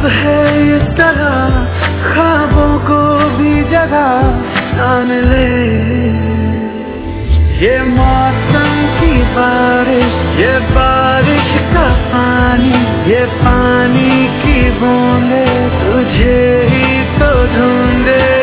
अब है इस तरह ख्वाबों को भी जगह जान ले। ये मौसम की बारिश, ये बारिश का पानी, ये पानी की बूंदे तुझे ही तो ढूंढे।